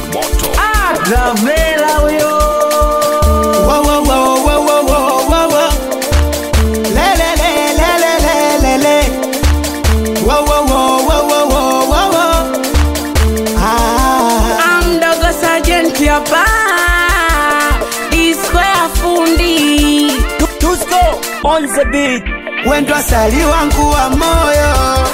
Moto. Gavela huyo. Wow wow wow wow wow wow wow. Le le le le le le le le. Wow wow wow wow wow wow wow. I'm Dogo Sergeant hapa. Disco ya fundi. Tusko on the beat. Wendo asali wangu wa moyo,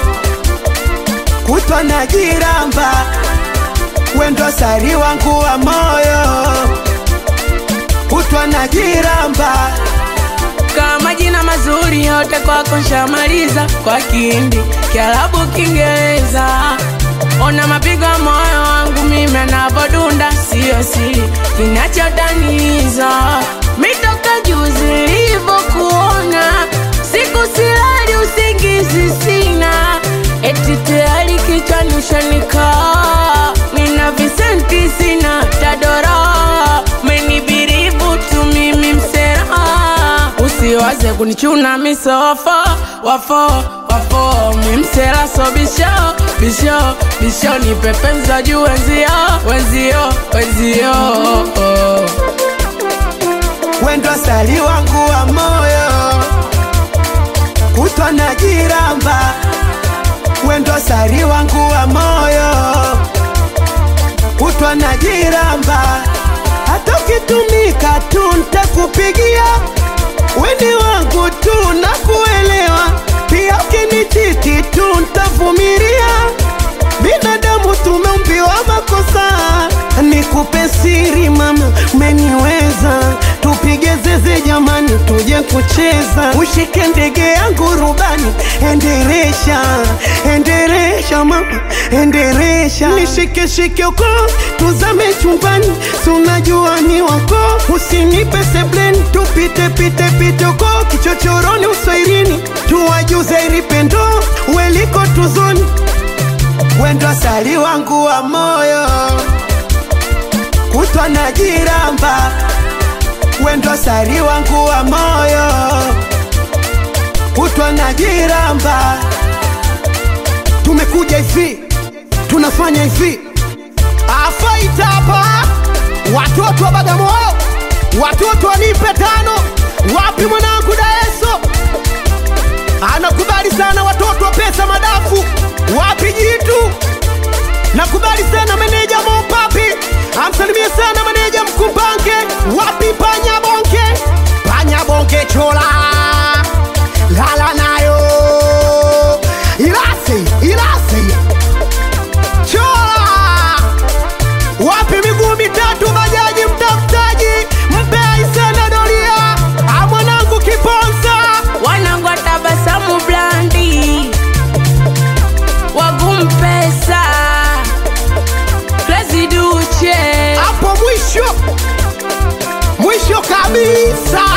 kutwa na jiramba. Wendo asali wangu wa moyo, kutwa na jiramba. Kama jina mazuri yote kwako nshamaliza. Kwa Kihindi, Kiarabu, Kiingereza. Ona mapigo ya moyo wangu mimi anavodunda. Sio siri kinachotaniza. Mitoka juzi nilivyokuona, siku silali usingizi sina. Eti tayari kichwani ushanikaa. Nina visenti sina tadora. Menibiribu tu mimi msera. Usiwaze kunichuna misofo. Wafo mimsera so bisho ni pepenza juu wenzio. Wendo asali wangu wa moyo, kutwa na jiramba. Wendo asali wangu wa moyo, kutwa na jiramba. Hata ukitumika tu nitakupigia. Weni wangu tu nakuelewa. Pia ukinichiti tu nitavumilia. Binadamu tumeumbiwa makosa. Nikupe siri mama, umeniweza. Tupige zeze jamani, tuje kucheza. Ushike ndege yangu rubani, enderesha mama, enderesha. Nishike uko, tuzame chumbani. Sunajua ni wako, usinipe sebleni. Tupite uko, kichochoroni uswairini. Tuwajuze ilipendo, weliko tuzoni. Wendo asali wangu wa moyo, kutwa na jiramba. Wendo asali wangu wa moyo, kutwa na jiramba. Tumekuja hivi, tunafanya hivi. Afaita hapa, watoto wa Bagamoyo, watoto wanipe tano. Wapi mwanangu Daeso? Anakubali sana watoto wa pesa madafu. Wapi jitu? Nakubali sana meneja Mopapi. Amsalimie sana meneja Mkumbange. Wapi Panya bonke chola. Lala nayo. Ilase. Chola. Wapi miguu mitatu bajaji mtafutaji. Mpei sana doria. Mwanangu Kiponza. Wanangu Tabasamu Blandi. Wagumpesa Crazy Duche. Hapo mwisho kabisa.